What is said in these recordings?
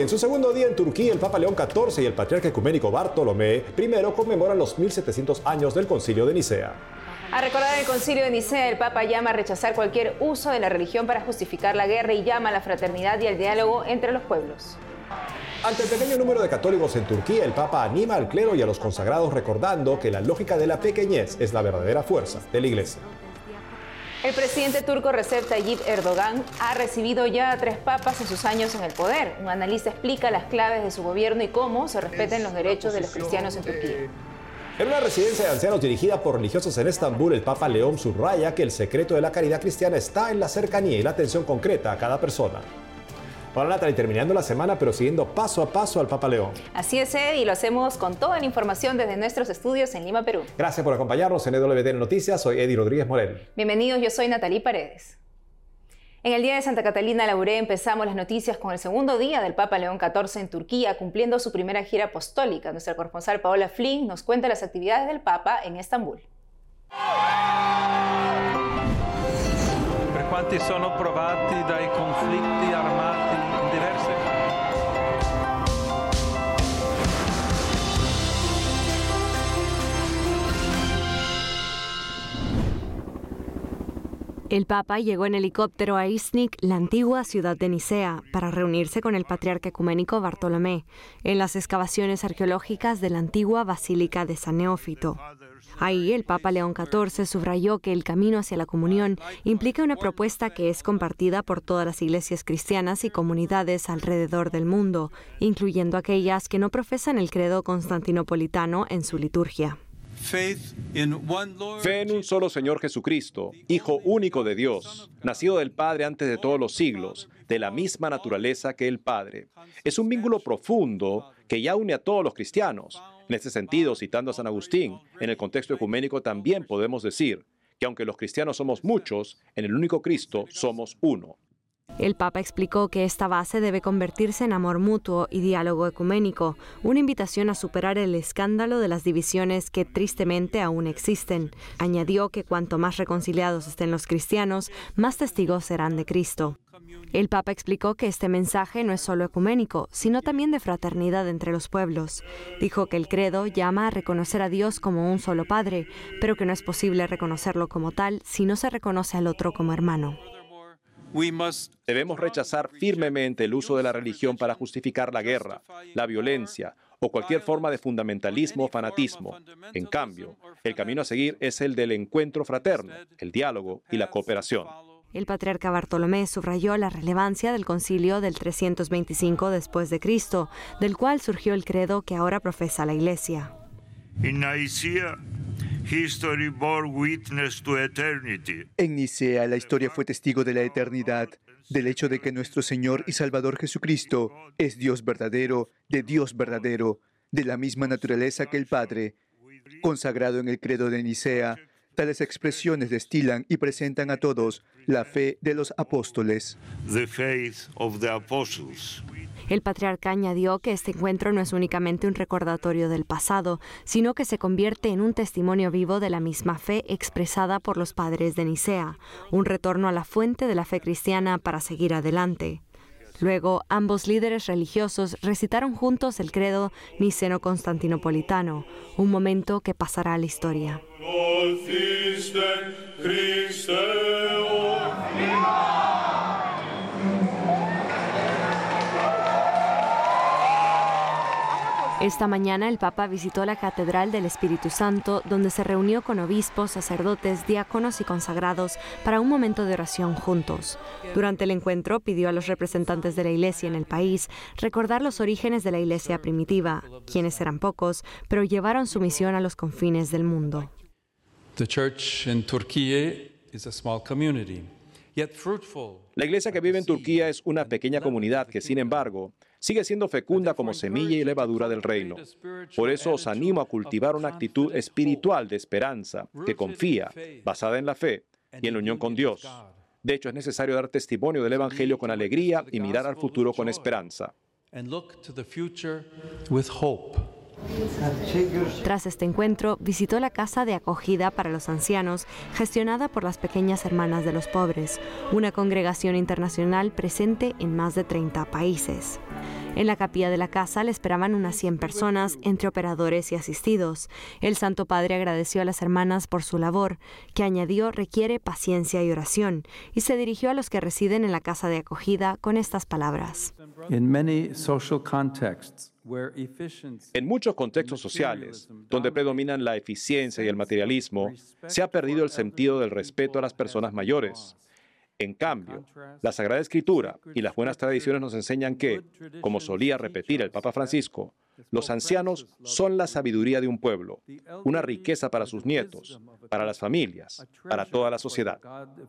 En su segundo día en Turquía, el Papa León XIV y el Patriarca Ecuménico Bartolomé I conmemoran los 1700 años del Concilio de Nicea. A recordar el Concilio de Nicea, el Papa llama a rechazar cualquier uso de la religión para justificar la guerra y llama a la fraternidad y al diálogo entre los pueblos. Ante el pequeño número de católicos en Turquía, el Papa anima al clero y a los consagrados recordando que la lógica de la pequeñez es la verdadera fuerza de la Iglesia. El presidente turco Recep Tayyip Erdogan ha recibido ya a 3 papas en sus años en el poder. Un analista explica las claves de su gobierno y cómo se respetan los derechos de los cristianos en Turquía. En una residencia de ancianos dirigida por religiosos en Estambul, el Papa León subraya que el secreto de la caridad cristiana está en la cercanía y la atención concreta a cada persona. Hola Natalie, terminando la semana, pero siguiendo paso a paso al Papa León. Así es, Ed, y lo hacemos con toda la información desde nuestros estudios en Lima, Perú. Gracias por acompañarnos en EWTN Noticias. Soy Eddie Rodríguez Morel. Bienvenidos, yo soy Natalie Paredes. En el Día de Santa Catalina Labouré empezamos las noticias con el segundo día del Papa León XIV en Turquía, cumpliendo su primera gira apostólica. Nuestra corresponsal Paola Flynn nos cuenta las actividades del Papa en Estambul. Per quanti sono provati dai conflitti armati in diverse El Papa llegó en helicóptero a Iznik, la antigua ciudad de Nicea, para reunirse con el Patriarca Ecuménico Bartolomé en las excavaciones arqueológicas de la antigua Basílica de San Neófito. Ahí el Papa León XIV subrayó que el camino hacia la comunión implica una propuesta que es compartida por todas las iglesias cristianas y comunidades alrededor del mundo, incluyendo aquellas que no profesan el credo constantinopolitano en su liturgia. Fe en un solo Señor Jesucristo, Hijo único de Dios, nacido del Padre antes de todos los siglos, de la misma naturaleza que el Padre. Es un vínculo profundo que ya une a todos los cristianos. En este sentido, citando a San Agustín, en el contexto ecuménico también podemos decir que aunque los cristianos somos muchos, en el único Cristo somos uno. El Papa explicó que esta base debe convertirse en amor mutuo y diálogo ecuménico, una invitación a superar el escándalo de las divisiones que tristemente aún existen. Añadió que cuanto más reconciliados estén los cristianos, más testigos serán de Cristo. El Papa explicó que este mensaje no es solo ecuménico, sino también de fraternidad entre los pueblos. Dijo que el credo llama a reconocer a Dios como un solo Padre, pero que no es posible reconocerlo como tal si no se reconoce al otro como hermano. Debemos rechazar firmemente el uso de la religión para justificar la guerra, la violencia o cualquier forma de fundamentalismo o fanatismo. En cambio, el camino a seguir es el del encuentro fraterno, el diálogo y la cooperación. El patriarca Bartolomé subrayó la relevancia del concilio del 325 después de Cristo, del cual surgió el credo que ahora profesa la Iglesia. En Nicea, la historia fue testigo de la eternidad, del hecho de que nuestro Señor y Salvador Jesucristo es Dios verdadero, de la misma naturaleza que el Padre. Consagrado en el credo de Nicea, tales expresiones destilan y presentan a todos la fe de los apóstoles. El patriarca añadió que este encuentro no es únicamente un recordatorio del pasado, sino que se convierte en un testimonio vivo de la misma fe expresada por los padres de Nicea, un retorno a la fuente de la fe cristiana para seguir adelante. Luego, ambos líderes religiosos recitaron juntos el credo niceno-constantinopolitano, un momento que pasará a la historia. Esta mañana el Papa visitó la Catedral del Espíritu Santo, donde se reunió con obispos, sacerdotes, diáconos y consagrados para un momento de oración juntos. Durante el encuentro pidió a los representantes de la Iglesia en el país recordar los orígenes de la Iglesia primitiva, quienes eran pocos, pero llevaron su misión a los confines del mundo. La iglesia que vive en Turquía es una pequeña comunidad que, sin embargo, sigue siendo fecunda como semilla y levadura del reino. Por eso os animo a cultivar una actitud espiritual de esperanza, que confía, basada en la fe y en la unión con Dios. De hecho, es necesario dar testimonio del Evangelio con alegría y mirar al futuro con esperanza. Tras este encuentro, visitó la Casa de Acogida para los Ancianos, gestionada por las Pequeñas Hermanas de los Pobres, una congregación internacional presente en más de 30 países. En la capilla de la casa le esperaban unas 100 personas, entre operadores y asistidos. El Santo Padre agradeció a las hermanas por su labor, que añadió requiere paciencia y oración, y se dirigió a los que residen en la casa de acogida con estas palabras. En muchos contextos sociales, donde predominan la eficiencia y el materialismo, se ha perdido el sentido del respeto a las personas mayores. En cambio, la Sagrada Escritura y las buenas tradiciones nos enseñan que, como solía repetir el Papa Francisco, los ancianos son la sabiduría de un pueblo, una riqueza para sus nietos, para las familias, para toda la sociedad.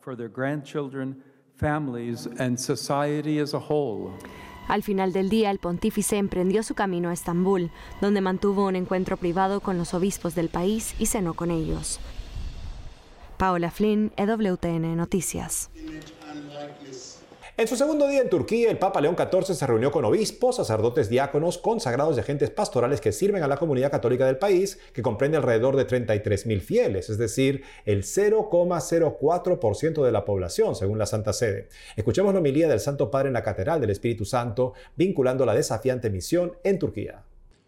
Al final del día, el pontífice emprendió su camino a Estambul, donde mantuvo un encuentro privado con los obispos del país y cenó con ellos. Paola Flynn, EWTN Noticias. En su segundo día en Turquía, el Papa León XIV se reunió con obispos, sacerdotes, diáconos, consagrados y agentes pastorales que sirven a la comunidad católica del país, que comprende alrededor de 33.000 fieles, es decir, el 0,04% de la población, según la Santa Sede. Escuchemos la homilía del Santo Padre en la Catedral del Espíritu Santo, vinculando la desafiante misión en Turquía.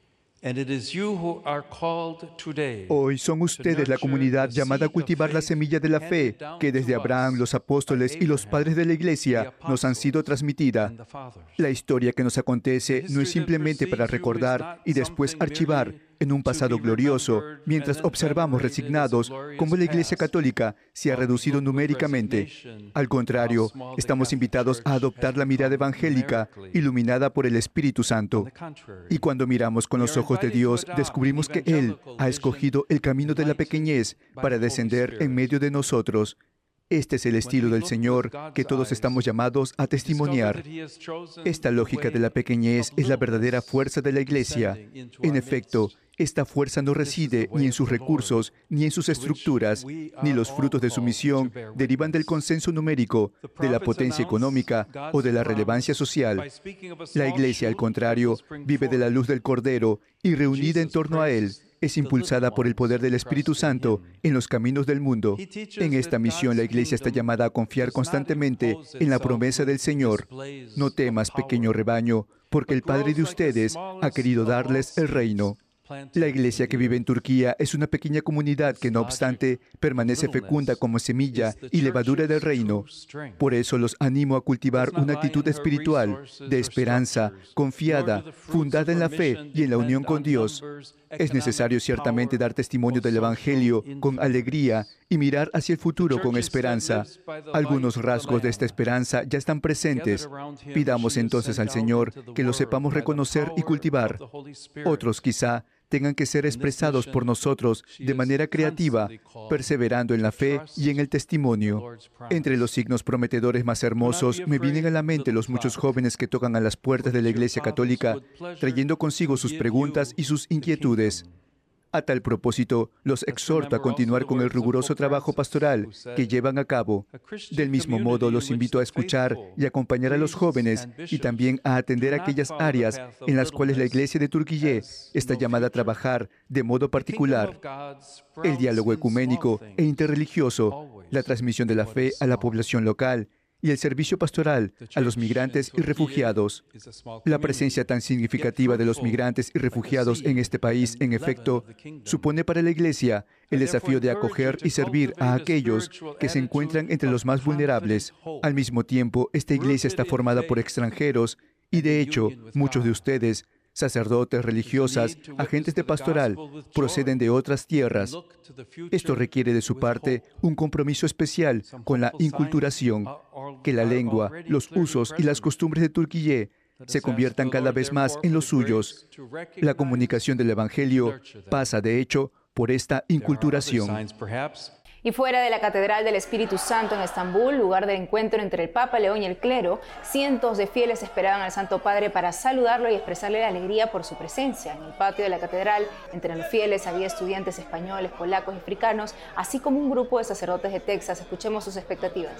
Hoy son ustedes la comunidad llamada a cultivar la semilla de la fe que desde Abraham, los apóstoles y los padres de la Iglesia nos han sido transmitida. La historia que nos acontece no es simplemente para recordar y después archivar en un pasado glorioso, mientras observamos resignados cómo la Iglesia Católica se ha reducido numéricamente. Al contrario, estamos invitados a adoptar la mirada evangélica iluminada por el Espíritu Santo. Y cuando miramos con los ojos de Dios, descubrimos que Él ha escogido el camino de la pequeñez para descender en medio de nosotros. Este es el estilo del Señor que todos estamos llamados a testimoniar. Esta lógica de la pequeñez es la verdadera fuerza de la Iglesia. En efecto, esta fuerza no reside ni en sus recursos, ni en sus estructuras, ni los frutos de su misión derivan del consenso numérico, de la potencia económica o de la relevancia social. La Iglesia, al contrario, vive de la luz del Cordero y reunida en torno a Él, es impulsada por el poder del Espíritu Santo en los caminos del mundo. En esta misión, la Iglesia está llamada a confiar constantemente en la promesa del Señor. No temas, pequeño rebaño, porque el Padre de ustedes ha querido darles el reino. La Iglesia que vive en Turquía es una pequeña comunidad que, no obstante, permanece fecunda como semilla y levadura del reino. Por eso los animo a cultivar una actitud espiritual, de esperanza, confiada, fundada en la fe y en la unión con Dios. Es necesario ciertamente dar testimonio del Evangelio con alegría y mirar hacia el futuro con esperanza. Algunos rasgos de esta esperanza ya están presentes. Pidamos entonces al Señor que los sepamos reconocer y cultivar. Otros quizá tengan que ser expresados por nosotros de manera creativa, perseverando en la fe y en el testimonio. Entre los signos prometedores más hermosos me vienen a la mente los muchos jóvenes que tocan a las puertas de la Iglesia Católica, trayendo consigo sus preguntas y sus inquietudes. A tal propósito, los exhorto a continuar con el riguroso trabajo pastoral que llevan a cabo. Del mismo modo, los invito a escuchar y acompañar a los jóvenes y también a atender aquellas áreas en las cuales la Iglesia de Turquía está llamada a trabajar de modo particular. El diálogo ecuménico e interreligioso, la transmisión de la fe a la población local, y el servicio pastoral a los migrantes y refugiados. La presencia tan significativa de los migrantes y refugiados en este país, en efecto, supone para la Iglesia el desafío de acoger y servir a aquellos que se encuentran entre los más vulnerables. Al mismo tiempo, esta Iglesia está formada por extranjeros y, de hecho, muchos de ustedes, sacerdotes, religiosas, agentes de pastoral, proceden de otras tierras. Esto requiere de su parte un compromiso especial con la inculturación, que la lengua, los usos y las costumbres de Turquía se conviertan cada vez más en los suyos. La comunicación del Evangelio pasa, de hecho, por esta inculturación. Y fuera de la Catedral del Espíritu Santo en Estambul, lugar del encuentro entre el Papa León y el clero, cientos de fieles esperaban al Santo Padre para saludarlo y expresarle la alegría por su presencia. En el patio de la catedral, entre los fieles, había estudiantes españoles, polacos y africanos, así como un grupo de sacerdotes de Texas. Escuchemos sus expectativas.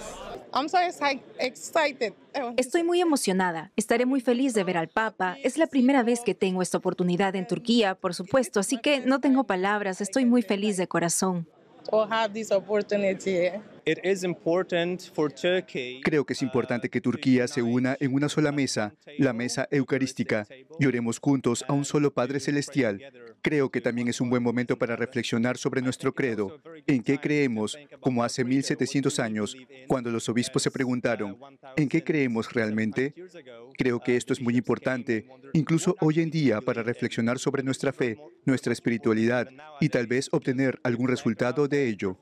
Estoy muy emocionada. Estaré muy feliz de ver al Papa. Es la primera vez que tengo esta oportunidad en Turquía, por supuesto, así que no tengo palabras. Estoy muy feliz de corazón. Creo que es importante que Turquía se una en una sola mesa, la mesa eucarística, y oremos juntos a un solo Padre Celestial. Creo que también es un buen momento para reflexionar sobre nuestro credo, en qué creemos, como hace 1700 años, cuando los obispos se preguntaron, ¿en qué creemos realmente? Creo que esto es muy importante, incluso hoy en día, para reflexionar sobre nuestra fe, nuestra espiritualidad, y tal vez obtener algún resultado de ello.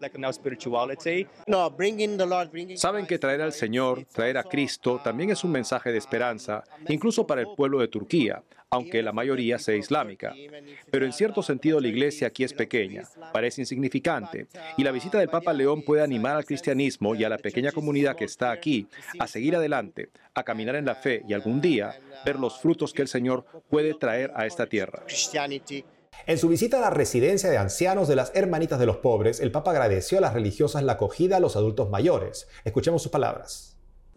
Saben que traer al Señor, traer a Cristo, también es un mensaje de esperanza, incluso para el pueblo de Turquía, aunque la mayoría sea islámica. Pero en cierto sentido la iglesia aquí es pequeña, parece insignificante, y la visita del Papa León puede animar al cristianismo y a la pequeña comunidad que está aquí a seguir adelante, a caminar en la fe y algún día ver los frutos que el Señor puede traer a esta tierra. En su visita a la residencia de ancianos de las Hermanitas de los Pobres, el Papa agradeció a las religiosas la acogida a los adultos mayores. Escuchemos sus palabras.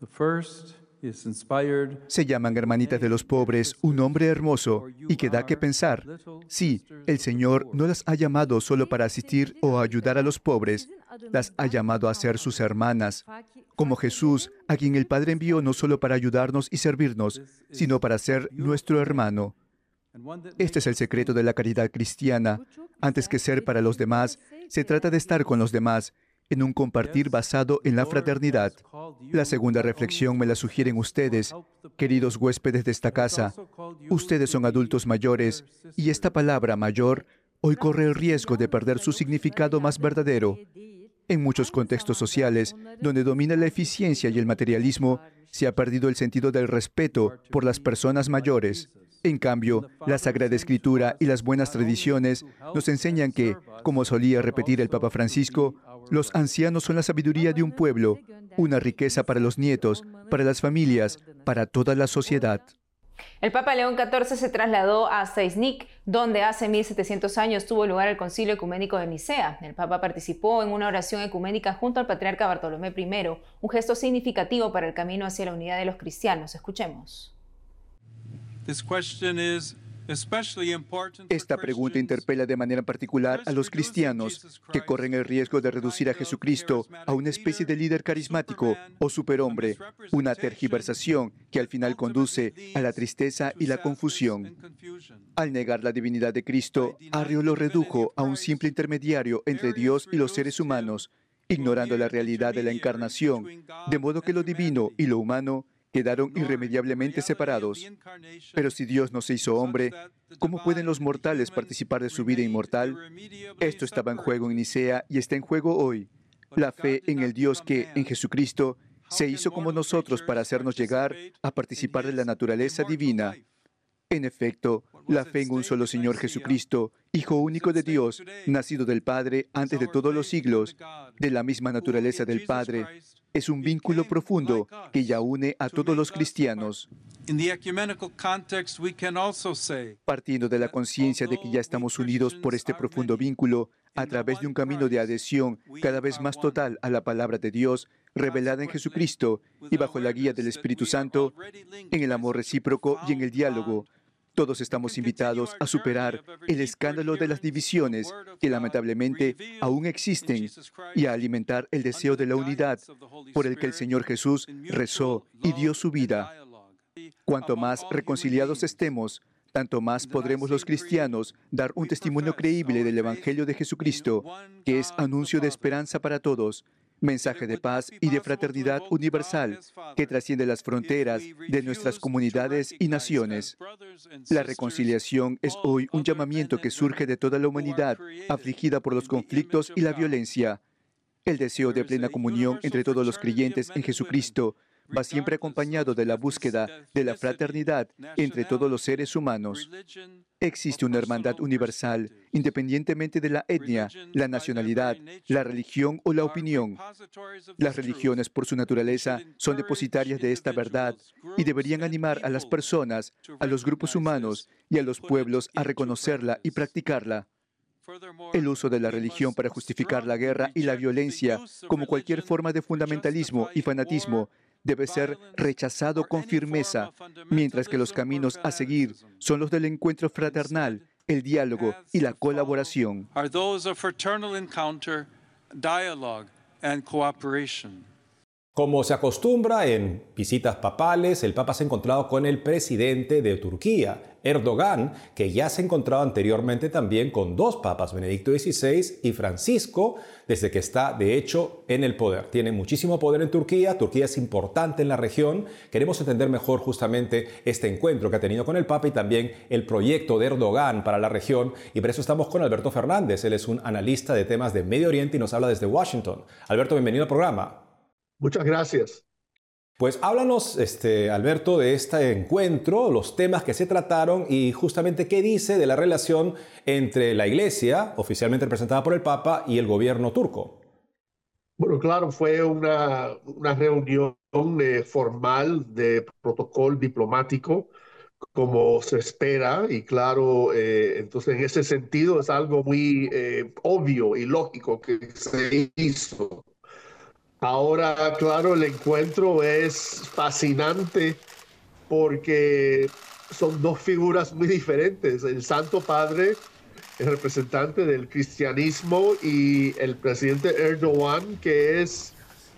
Se llaman Hermanitas de los Pobres, un nombre hermoso y que da que pensar. Sí, el Señor no las ha llamado solo para asistir o ayudar a los pobres, las ha llamado a ser sus hermanas, como Jesús, a quien el Padre envió no solo para ayudarnos y servirnos, sino para ser nuestro hermano. Este es el secreto de la caridad cristiana. Antes que ser para los demás, se trata de estar con los demás, en un compartir basado en la fraternidad. La segunda reflexión me la sugieren ustedes, queridos huéspedes de esta casa. Ustedes son adultos mayores, y esta palabra mayor hoy corre el riesgo de perder su significado más verdadero. En muchos contextos sociales, donde domina la eficiencia y el materialismo, se ha perdido el sentido del respeto por las personas mayores. En cambio, la Sagrada Escritura y las buenas tradiciones nos enseñan que, como solía repetir el Papa Francisco, los ancianos son la sabiduría de un pueblo, una riqueza para los nietos, para las familias, para toda la sociedad. El Papa León XIV se trasladó a Seisnik, donde hace 1700 años tuvo lugar el Concilio Ecuménico de Nicea. El Papa participó en una oración ecuménica junto al patriarca Bartolomé I, un gesto significativo para el camino hacia la unidad de los cristianos. Escuchemos. Esta pregunta interpela de manera particular a los cristianos que corren el riesgo de reducir a Jesucristo a una especie de líder carismático o superhombre, una tergiversación que al final conduce a la tristeza y la confusión. Al negar la divinidad de Cristo, Arrio lo redujo a un simple intermediario entre Dios y los seres humanos, ignorando la realidad de la encarnación, de modo que lo divino y lo humano quedaron irremediablemente separados. Pero si Dios no se hizo hombre, ¿cómo pueden los mortales participar de su vida inmortal? Esto estaba en juego en Nicea y está en juego hoy. La fe en el Dios que, en Jesucristo, se hizo como nosotros para hacernos llegar a participar de la naturaleza divina. En efecto, la fe en un solo Señor Jesucristo, Hijo único de Dios, nacido del Padre antes de todos los siglos, de la misma naturaleza del Padre, es un vínculo profundo que ya une a todos los cristianos. Partiendo de la conciencia de que ya estamos unidos por este profundo vínculo, a través de un camino de adhesión cada vez más total a la palabra de Dios, revelada en Jesucristo y bajo la guía del Espíritu Santo, en el amor recíproco y en el diálogo, todos estamos invitados a superar el escándalo de las divisiones que lamentablemente aún existen y a alimentar el deseo de la unidad por el que el Señor Jesús rezó y dio su vida. Cuanto más reconciliados estemos, tanto más podremos los cristianos dar un testimonio creíble del Evangelio de Jesucristo, que es anuncio de esperanza para todos, mensaje de paz y de fraternidad universal que trasciende las fronteras de nuestras comunidades y naciones. La reconciliación es hoy un llamamiento que surge de toda la humanidad afligida por los conflictos y la violencia. El deseo de plena comunión entre todos los creyentes en Jesucristo va siempre acompañado de la búsqueda de la fraternidad entre todos los seres humanos. Existe una hermandad universal, independientemente de la etnia, la nacionalidad, la religión o la opinión. Las religiones, por su naturaleza, son depositarias de esta verdad y deberían animar a las personas, a los grupos humanos y a los pueblos a reconocerla y practicarla. El uso de la religión para justificar la guerra y la violencia, como cualquier forma de fundamentalismo y fanatismo, debe ser rechazado con firmeza, mientras que los caminos a seguir son los del encuentro fraternal, el diálogo y la colaboración. and cooperation. Como se acostumbra en visitas papales, el Papa se ha encontrado con el presidente de Turquía, Erdogan, que ya se ha encontrado anteriormente también con dos papas, Benedicto XVI y Francisco, desde que está, de hecho, en el poder. Tiene muchísimo poder en Turquía, Turquía es importante en la región. Queremos entender mejor justamente este encuentro que ha tenido con el Papa y también el proyecto de Erdogan para la región. Y por eso estamos con Alberto Fernández. Él es un analista de temas de Medio Oriente y nos habla desde Washington. Alberto, bienvenido al programa. Muchas gracias. Pues háblanos, Alberto, de este encuentro, los temas que se trataron y justamente qué dice de la relación entre la Iglesia, oficialmente representada por el Papa, y el gobierno turco. Bueno, claro, fue una reunión formal de protocolo diplomático, como se espera, y claro, entonces en ese sentido es algo muy obvio y lógico que se hizo. Ahora, claro, el encuentro es fascinante porque son dos figuras muy diferentes. El Santo Padre, el representante del cristianismo, y el presidente Erdogan, que es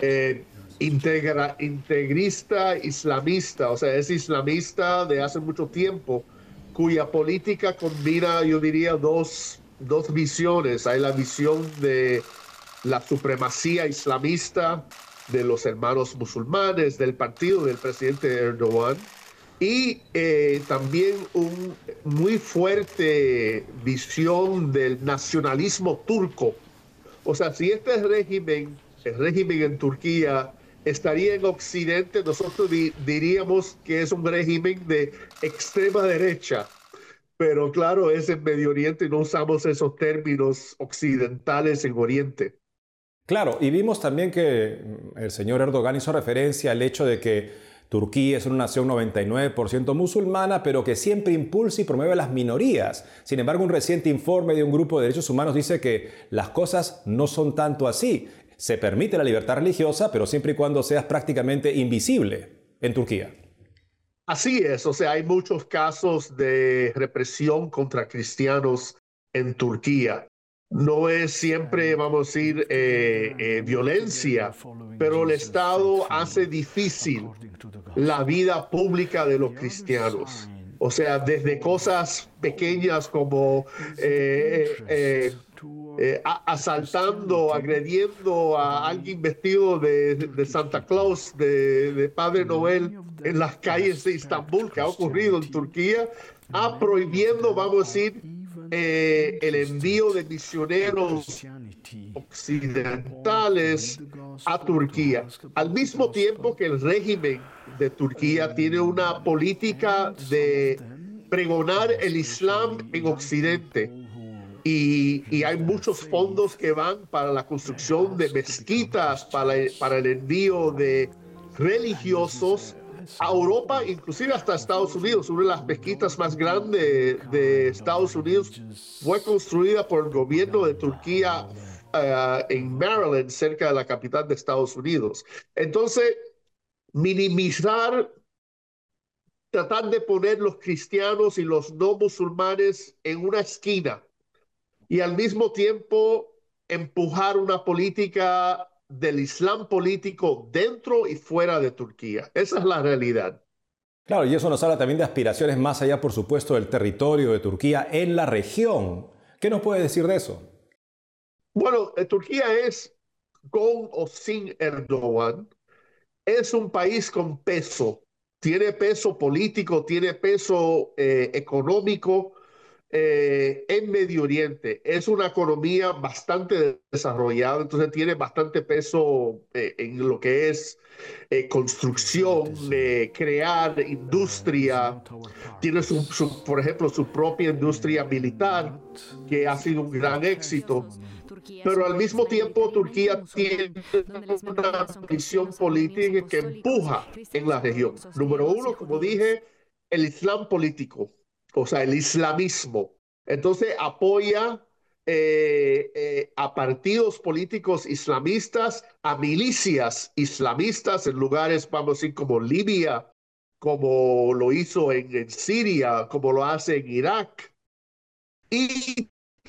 integrista islamista, o sea, es islamista de hace mucho tiempo, cuya política combina, yo diría, dos visiones. Hay la visión de la supremacía islamista de los hermanos musulmanes, del partido del presidente Erdogan, y también una muy fuerte visión del nacionalismo turco. O sea, si este régimen, el régimen en Turquía, estaría en Occidente, nosotros diríamos que es un régimen de extrema derecha. Pero claro, es en Medio Oriente y no usamos esos términos occidentales en Oriente. Claro, y vimos también que el señor Erdogan hizo referencia al hecho de que Turquía es una nación 99% musulmana, pero que siempre impulsa y promueve a las minorías. Sin embargo, un reciente informe de un grupo de derechos humanos dice que las cosas no son tanto así. Se permite la libertad religiosa, pero siempre y cuando seas prácticamente invisible en Turquía. Así es, o sea, hay muchos casos de represión contra cristianos en Turquía. No es siempre, vamos a decir, violencia, pero el Estado hace difícil la vida pública de los cristianos. O sea, desde cosas pequeñas como asaltando, agrediendo a alguien vestido de Santa Claus, de Padre Noel, en las calles de Estambul, que ha ocurrido en Turquía, a prohibiendo, vamos a decir, el envío de misioneros occidentales a Turquía, al mismo tiempo que el régimen de Turquía tiene una política de pregonar el Islam en Occidente. Y hay muchos fondos que van para la construcción de mezquitas, para el envío de religiosos a Europa, inclusive hasta Estados Unidos. Una de las mezquitas más grandes de Estados Unidos fue construida por el gobierno de Turquía en Maryland, cerca de la capital de Estados Unidos. Entonces, minimizar, tratar de poner los cristianos y los no musulmanes en una esquina y al mismo tiempo empujar una política del Islam político dentro y fuera de Turquía. Esa es la realidad. Claro, y eso nos habla también de aspiraciones más allá, por supuesto, del territorio de Turquía en la región. ¿Qué nos puede decir de eso? Bueno, Turquía es, con o sin Erdogan, es un país con peso. Tiene peso político, tiene peso económico en Medio Oriente. Es una economía bastante desarrollada, entonces tiene bastante peso en lo que es construcción, crear industria. Tiene, por ejemplo, su propia industria militar, que ha sido un gran éxito. Pero al mismo tiempo Turquía tiene una visión política que empuja en la región. Número uno, como dije, el Islam político, o sea, el islamismo. Entonces apoya a partidos políticos islamistas, a milicias islamistas en lugares, vamos a decir, como Libia, como lo hizo en Siria, como lo hace en Irak. Y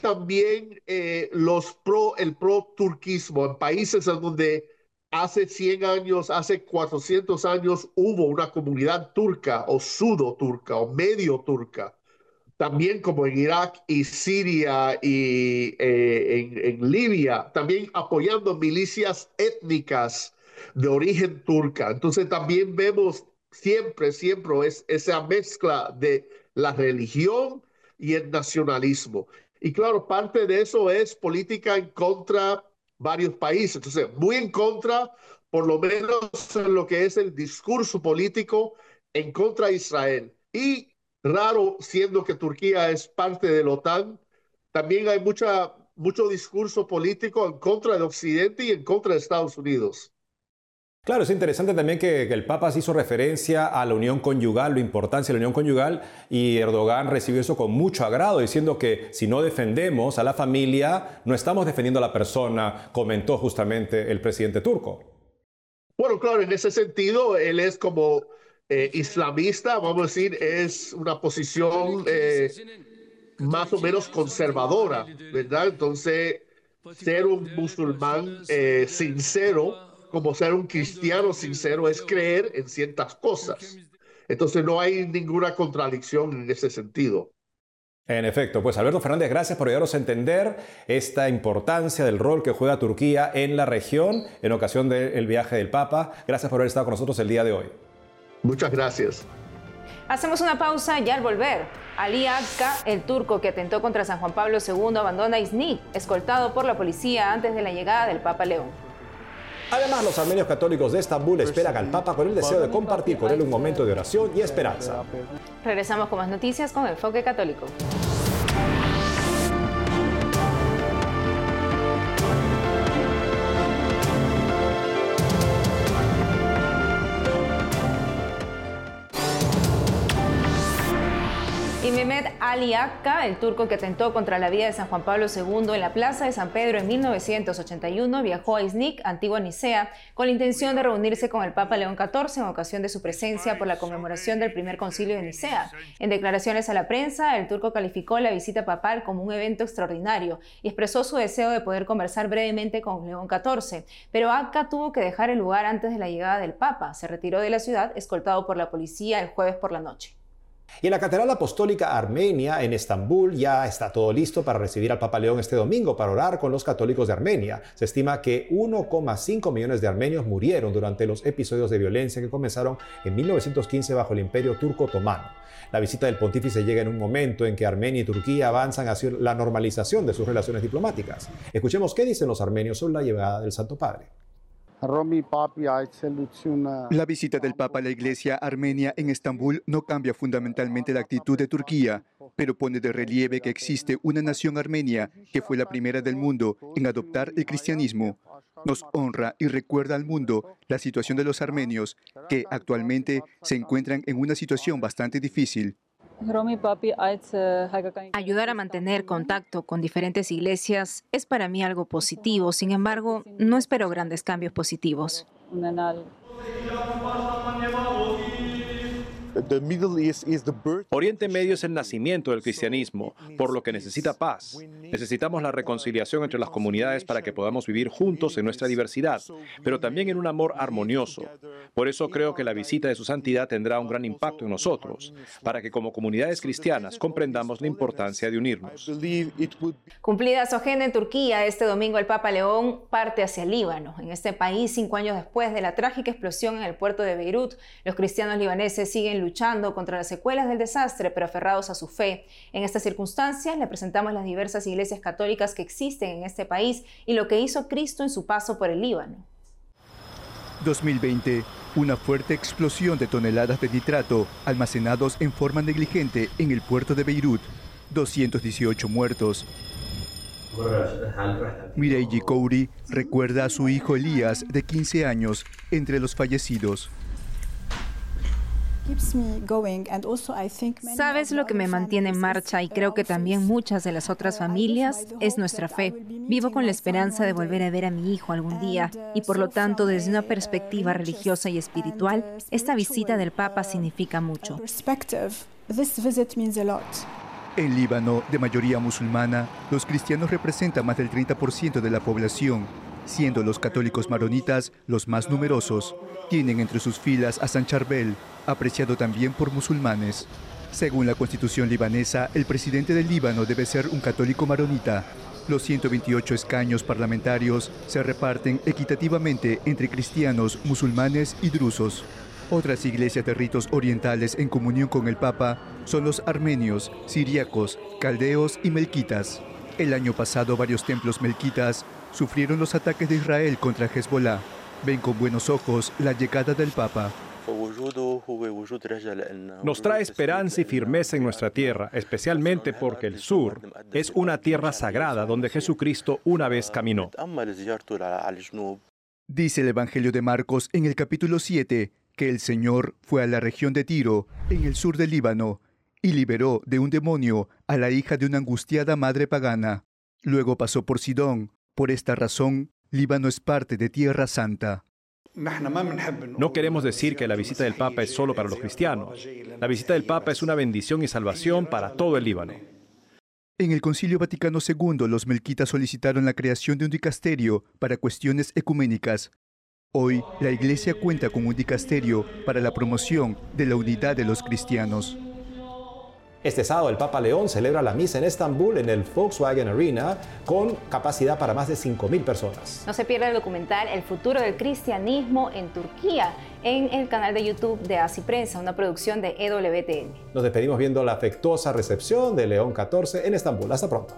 también el pro-turquismo en países en donde hace 100 años, hace 400 años hubo una comunidad turca o sudo-turca o medio turca. También como en Irak y Siria y en Libia, también apoyando milicias étnicas de origen turca. Entonces también vemos siempre esa mezcla de la religión y el nacionalismo. Y claro, parte de eso es política en contra varios países. Entonces, muy en contra, por lo menos en lo que es el discurso político en contra de Israel. Y raro, siendo que Turquía es parte de la OTAN, también hay mucho discurso político en contra de Occidente y en contra de Estados Unidos. Claro, es interesante también que el Papa hizo referencia a la unión conyugal, la importancia de la unión conyugal, y Erdogan recibió eso con mucho agrado, diciendo que si no defendemos a la familia, no estamos defendiendo a la persona, comentó justamente el presidente turco. Bueno, claro, en ese sentido, él es como islamista, vamos a decir, es una posición más o menos conservadora, ¿verdad? Entonces, ser un musulmán sincero, como ser un cristiano sincero, es creer en ciertas cosas. Entonces no hay ninguna contradicción en ese sentido. En efecto, pues Alberto Fernández, gracias por ayudarnos a entender esta importancia del rol que juega Turquía en la región en ocasión del viaje del Papa. Gracias por haber estado con nosotros el día de hoy. Muchas gracias. Hacemos una pausa y al volver, Ali Akka, el turco que atentó contra San Juan Pablo II, abandona Iznik, escoltado por la policía antes de la llegada del Papa León. Además, los armenios católicos de Estambul esperan al Papa con el deseo de compartir con él un momento de oración y esperanza. Regresamos con más noticias con Enfoque Católico. Y Mehmet Ali Akka, el turco que atentó contra la vida de San Juan Pablo II en la Plaza de San Pedro en 1981, viajó a Iznik, antigua Nicea, con la intención de reunirse con el Papa León XIV en ocasión de su presencia por la conmemoración del primer concilio de Nicea. En declaraciones a la prensa, el turco calificó la visita papal como un evento extraordinario y expresó su deseo de poder conversar brevemente con León XIV. Pero Akka tuvo que dejar el lugar antes de la llegada del Papa. Se retiró de la ciudad escoltado por la policía el jueves por la noche. Y en la Catedral Apostólica Armenia, en Estambul, ya está todo listo para recibir al Papa León este domingo para orar con los católicos de Armenia. Se estima que 1,5 millones de armenios murieron durante los episodios de violencia que comenzaron en 1915 bajo el Imperio Turco Otomano. La visita del pontífice llega en un momento en que Armenia y Turquía avanzan hacia la normalización de sus relaciones diplomáticas. Escuchemos qué dicen los armenios sobre la llegada del Santo Padre. La visita del Papa a la Iglesia armenia en Estambul no cambia fundamentalmente la actitud de Turquía, pero pone de relieve que existe una nación armenia que fue la primera del mundo en adoptar el cristianismo. Nos honra y recuerda al mundo la situación de los armenios, que actualmente se encuentran en una situación bastante difícil. Ayudar a mantener contacto con diferentes iglesias es para mí algo positivo, sin embargo, no espero grandes cambios positivos. Oriente Medio es el nacimiento del cristianismo, por lo que necesita paz. Necesitamos la reconciliación entre las comunidades para que podamos vivir juntos en nuestra diversidad, pero también en un amor armonioso. Por eso creo que la visita de su santidad tendrá un gran impacto en nosotros, para que como comunidades cristianas comprendamos la importancia de unirnos. Cumplida su agenda en Turquía, este domingo el Papa León parte hacia el Líbano. En este país, 5 años después de la trágica explosión en el puerto de Beirut, los cristianos libaneses siguen luchando contra las secuelas del desastre, pero aferrados a su fe. En estas circunstancias le presentamos las diversas iglesias católicas que existen en este país y lo que hizo Cristo en su paso por el Líbano. 2020, una fuerte explosión de toneladas de nitrato almacenados en forma negligente en el puerto de Beirut. 218 muertos. Mireille Kouri recuerda a su hijo Elías, de 15 años, entre los fallecidos. ¿Sabes lo que me mantiene en marcha y creo que también muchas de las otras familias? Es nuestra fe. Vivo con la esperanza de volver a ver a mi hijo algún día y por lo tanto desde una perspectiva religiosa y espiritual, esta visita del Papa significa mucho. En Líbano, de mayoría musulmana, los cristianos representan más del 30% de la población, siendo los católicos maronitas los más numerosos. Tienen entre sus filas a San Charbel, apreciado también por musulmanes. Según la constitución libanesa, el presidente del Líbano debe ser un católico maronita. Los 128 escaños parlamentarios se reparten equitativamente entre cristianos, musulmanes y drusos. Otras iglesias de ritos orientales en comunión con el Papa son los armenios, siríacos, caldeos y melquitas. El año pasado varios templos melquitas sufrieron los ataques de Israel contra Hezbollah. Ven con buenos ojos la llegada del Papa. Nos trae esperanza y firmeza en nuestra tierra, especialmente porque el sur es una tierra sagrada donde Jesucristo una vez caminó. Dice el Evangelio de Marcos en el capítulo 7 que el Señor fue a la región de Tiro, en el sur del Líbano, y liberó de un demonio a la hija de una angustiada madre pagana. Luego pasó por Sidón. Por esta razón, Líbano es parte de Tierra Santa. No queremos decir que la visita del Papa es solo para los cristianos. La visita del Papa es una bendición y salvación para todo el Líbano. En el Concilio Vaticano II, los melquitas solicitaron la creación de un dicasterio para cuestiones ecuménicas. Hoy, la Iglesia cuenta con un dicasterio para la promoción de la unidad de los cristianos. Este sábado el Papa León celebra la misa en Estambul en el Volkswagen Arena con capacidad para más de 5.000 personas. No se pierda el documental El futuro del cristianismo en Turquía en el canal de YouTube de Así Prensa, una producción de EWTN. Nos despedimos viendo la afectuosa recepción de León XIV en Estambul. Hasta pronto.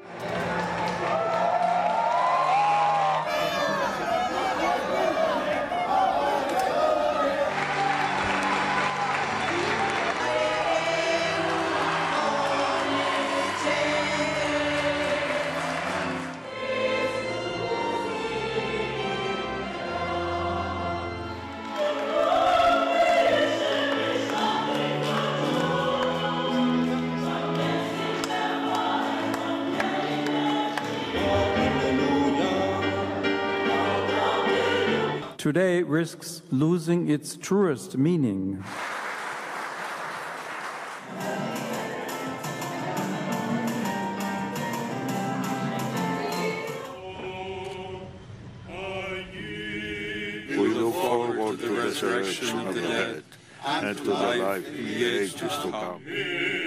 Today risks losing its truest meaning. We look forward to the resurrection of the dead and to the life in the ages to come.